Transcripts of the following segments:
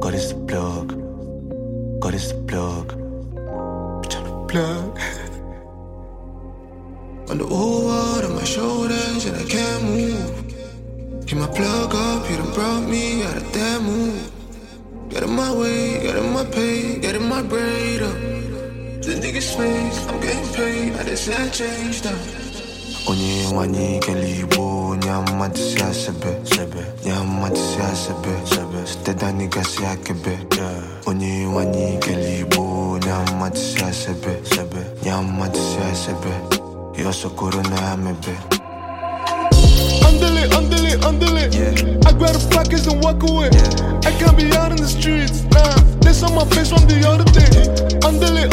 God is the plug. God is the plug. I'm tryna plug. On the whole world on my shoulders and I can't move. Keep my plug up, you done brought me out of that move. Get in my way, get in my pay, get in my braid up. The niggas face, I'm getting paid, I just said change now. Onye wani kelibo nyama tsia sebe nyama tsia sebe steda nigga sia kebe Onye wani kelibo nyama tsia sebe nyama tsia sebe yo sokoro na mebe Andale, I grab the pockets and walk away. I can't be out in the streets, nah. That's on my face from the other day. Andale,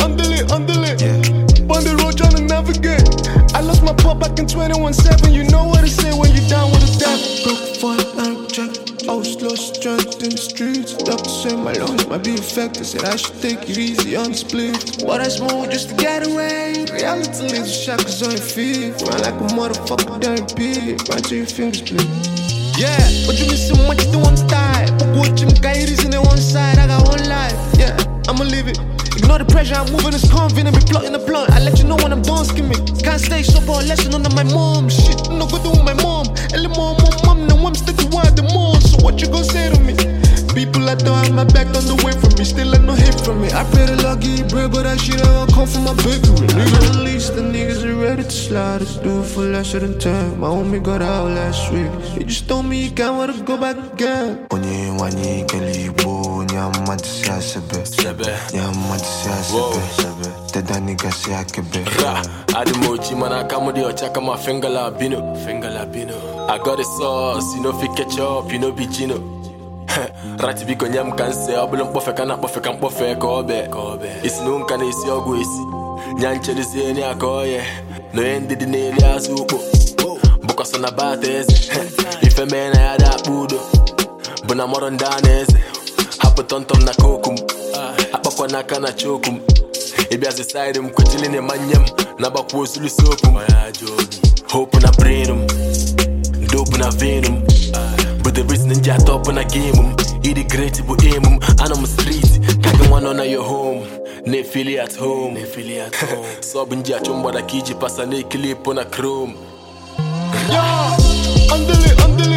on the road trying to navigate. I lost my pop back in 21/7. You know what to say when you down with a dab. Broke for I'm check. I was lost strength in the streets. Doctor said my lungs might be affected. Said I should take it easy on the split. But I smoke just to get away. Reality leaves shackles on your feet. Run like a motherfucker down your pit. Run till your fingers split. Yeah, but you miss so much to one side. What you guys in one side, I got one life. Yeah, I'ma live it. Ignore the pressure, I'm moving this convent and be plotting the blunt. I let you know when I'm done skimming. Can't stay sober or lesson under my mom. Shit, I'm not good with my mom. And the mom, no one stick to one the more. So what you gon' say to me? People I don't have my back on the way from me. Still let no hate from me. I pray the Lord give you bread, but that shit ain't come from my bakery. Nigga, at least the niggas are ready to slide. Let's do it for less than time. My homie got out last week. He just told me he can't wanna go back again. Onye wani kelibo nyama tsia sebe nyama tsia sebe steda nigga sia kebe Adimoji man I come with your check on my finger labino. I got the sauce, you know fi ketchup, you know be Gino. Rati biko nyam kanse, obulon pofe kana pofe kan pofe kobe. Isi nunca na isi ogu isi. Nyanche di zeni akoye. No endi di neli azuko. Buka sona bateze. Ife mena ya da budo. Buna moron daneze. Hapo tontom na kokum. Hapa kwa naka na chokum. Ibi aziside mkutili ni manyam. Naba kuosulu sokum. Hope na brainum. Dope na venom. But the reason ninja top on a game. Eat the great but aim. And I'm street. Kaga one on your home. Ne feel at home. So bunja chumba da kiji pasa ne clip on a chrome. Yeah, andale.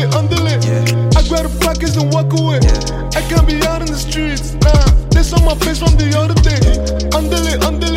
I grab the pockets and walk away. I can't be out in the streets, nah. That's on my face from the other day. Andale.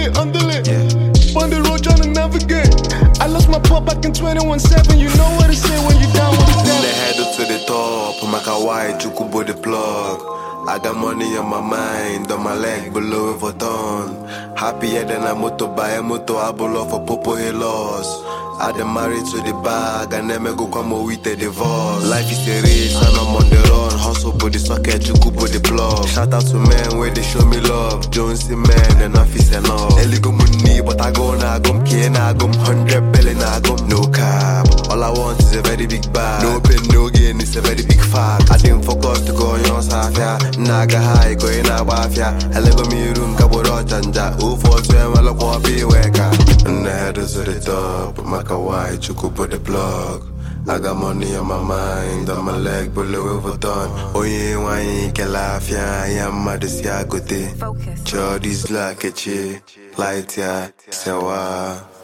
On the road trying to navigate. I lost my pop back in 21/7. You know what to say when you down with the dab. They head up to the top, make a white, you could put the plug. I got money on my mind, on my leg below a ton. Happier than a motor by a motor, I blow off a popo he lost. I done married to the bag, and never go come with a divorce. Life is a race, and I'm on the run. Hustle for the socket, you could put the plug. Shout out to men where they show me love. Jonesy man, enough is enough. Ellie go money, but I go na gum, Kena gum, 100 belly na gum. No cap, all I want is a very big bag. No pain, no gain, it's a very big fact. I didn't focus to go on Safia. Naga high, go in a wafia. I live in me room, Kaburo Chanja. Who for swim, I look one be weka. And the head is at the top, make a white, you could put the plug. I got money on my mind, on my leg below a ton. Oh, yeah, why ain't get laugh, yeah, I am mad as ya go day. Jordy's like a chick, light ya, say wow.